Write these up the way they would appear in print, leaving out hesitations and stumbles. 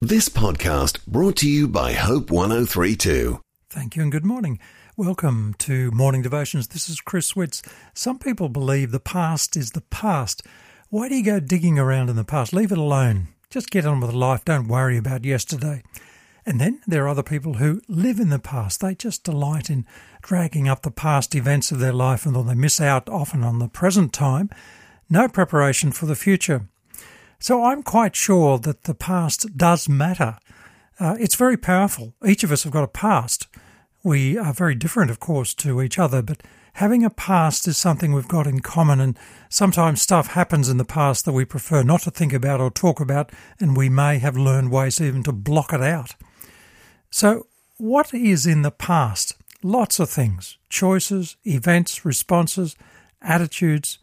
This podcast brought to you by Hope 1032. Thank you and good morning. Welcome to Morning Devotions. This is Chris Witts. Some people believe the past is the past. Why do you go digging around in the past? Leave it alone. Just get on with life. Don't worry about yesterday. And then there are other people who live in the past. They just delight in dragging up the past events of their life, and they miss out often on the present time. No preparation for the future. So I'm quite sure that the past does matter. It's very powerful. Each of us have got a past. We are very different, of course, to each other, but having a past is something we've got in common, and sometimes stuff happens in the past that we prefer not to think about or talk about, and we may have learned ways even to block it out. So what is in the past? Lots of things. Choices, events, responses, attitudes,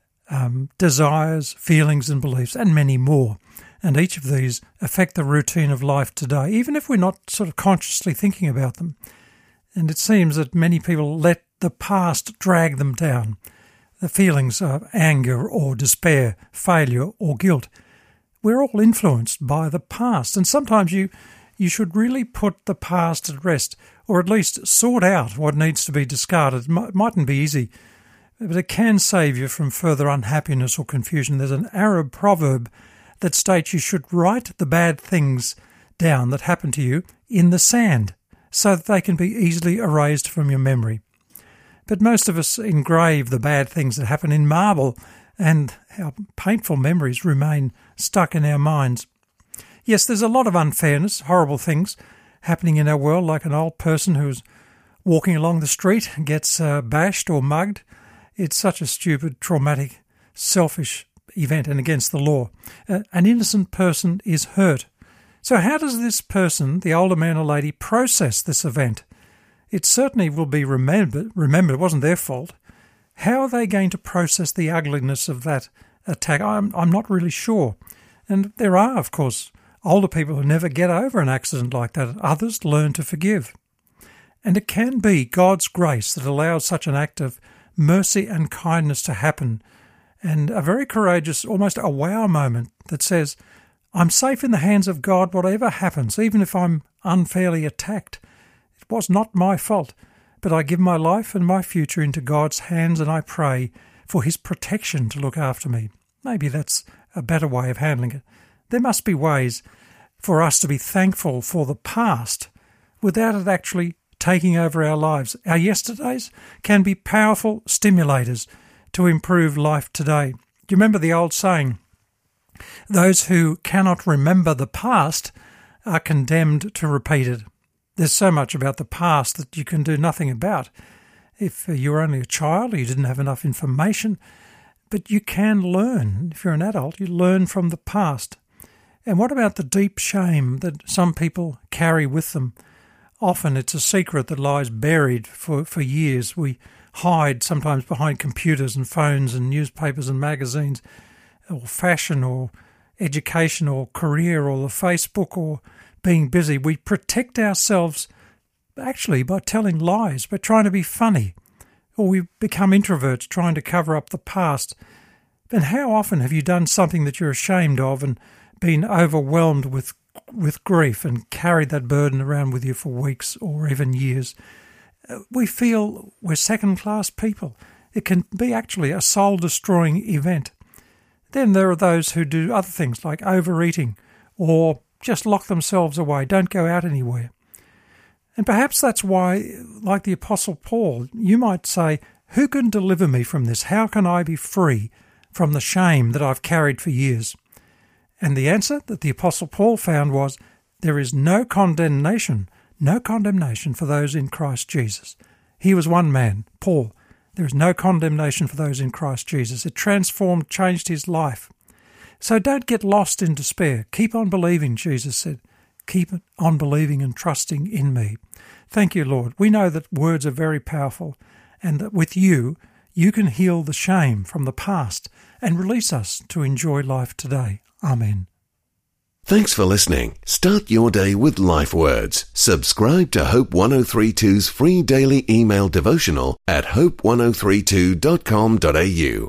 desires, feelings and beliefs, and many more. And each of these affect the routine of life today, even if we're not sort of consciously thinking about them. And it seems that many people let the past drag them down. The feelings of anger or despair, failure or guilt. We're all influenced by the past, and sometimes you should really put the past at rest, or at least sort out what needs to be discarded. It mightn't be easy, but it can save you from further unhappiness or confusion. There's an Arab proverb that states you should write the bad things down that happen to you in the sand so that they can be easily erased from your memory. But most of us engrave the bad things that happen in marble, and our painful memories remain stuck in our minds. Yes, there's a lot of unfairness, horrible things happening in our world, like an old person who's walking along the street and gets bashed or mugged. It's such a stupid, traumatic, selfish event and against the law. An innocent person is hurt. So how does this person, the older man or lady, process this event? It certainly will be remembered. Remember, it wasn't their fault. How are they going to process the ugliness of that attack? I'm not really sure. And there are, of course, older people who never get over an accident like that. Others learn to forgive. And it can be God's grace that allows such an act of mercy and kindness to happen, and a very courageous, almost a wow moment that says, I'm safe in the hands of God whatever happens, even if I'm unfairly attacked. It was not my fault, but I give my life and my future into God's hands, and I pray for his protection to look after me. Maybe that's a better way of handling it. There must be ways for us to be thankful for the past without it actually taking over our lives. Our yesterdays can be powerful stimulators to improve life today. Do you remember the old saying, those who cannot remember the past are condemned to repeat it? There's so much about the past that you can do nothing about. If you were only a child or you didn't have enough information, but you can learn. If you're an adult, you learn from the past. And what about the deep shame that some people carry with them? Often it's a secret that lies buried for years. We hide sometimes behind computers and phones and newspapers and magazines, or fashion or education or career or the Facebook or being busy. We protect ourselves actually by telling lies, by trying to be funny, or we become introverts trying to cover up the past. And how often have you done something that you're ashamed of and been overwhelmed with grief and carried that burden around with you for weeks or even years? We feel we're second-class people. It can be actually a soul-destroying event. Then there are those who do other things like overeating or just lock themselves away, don't go out anywhere. And perhaps that's why, like the Apostle Paul, you might say, who can deliver me from this? How can I be free from the shame that I've carried for years? And the answer that the Apostle Paul found was, there is no condemnation for those in Christ Jesus. He was one man, Paul. There is no condemnation for those in Christ Jesus. It transformed, changed his life. So don't get lost in despair. Keep on believing, Jesus said. Keep on believing and trusting in me. Thank you, Lord. We know that words are very powerful, and that with you, you can heal the shame from the past and release us to enjoy life today. Amen. Thanks for listening. Start your day with Life Words. Subscribe to Hope 1032's free daily email devotional at hope1032.com.au.